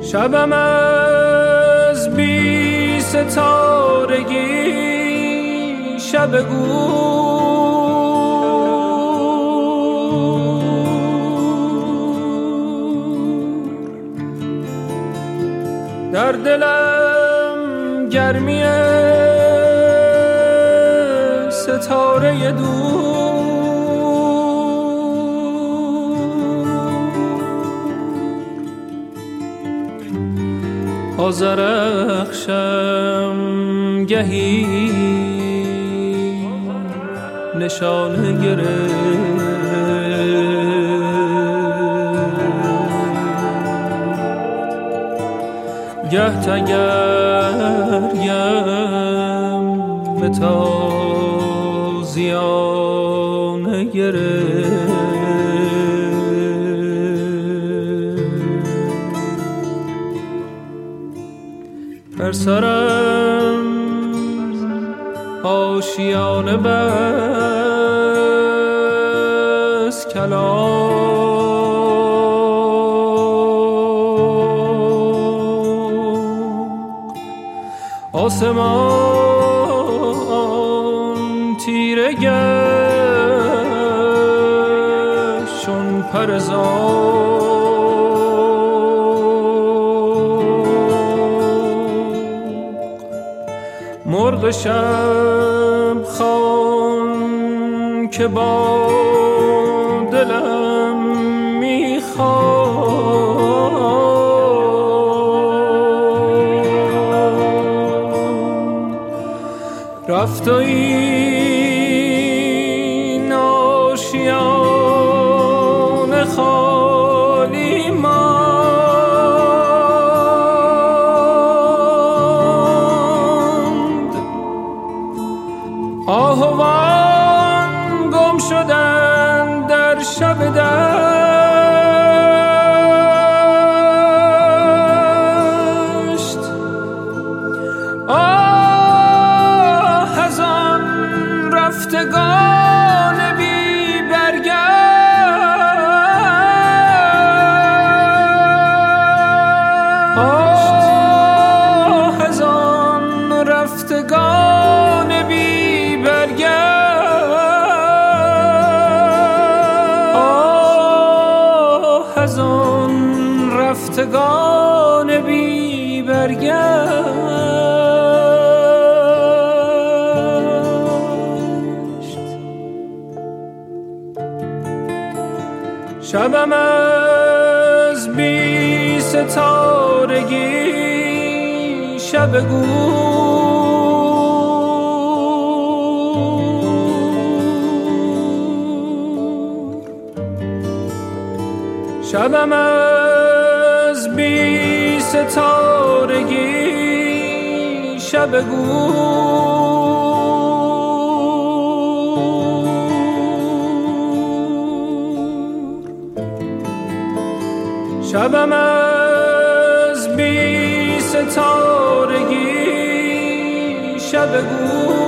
شبم از بی ستارگی شب گور، در دلم گرمی ستاره دور، آذرخشم گهی نشانه گرفت، گه تگریم به تازیانه گرفت. بر سرم آشیانه بس کلاغ، آسمان تیره گشت چون پر زاغ، مرغ شب خوان که با دلم میخواد، رفت و این آشیانه خالی ماند، آهوان گم شدند در شب دشت، آه از آن رفتگان بی برگشت، آه از آن رفتگان بی برگشت، آه از آن رفتگان بی برگشت. شبم از بی ستارگی شب گور، شبم از بی ستارگی شب گور، شبم از بی ستارگی شب گور.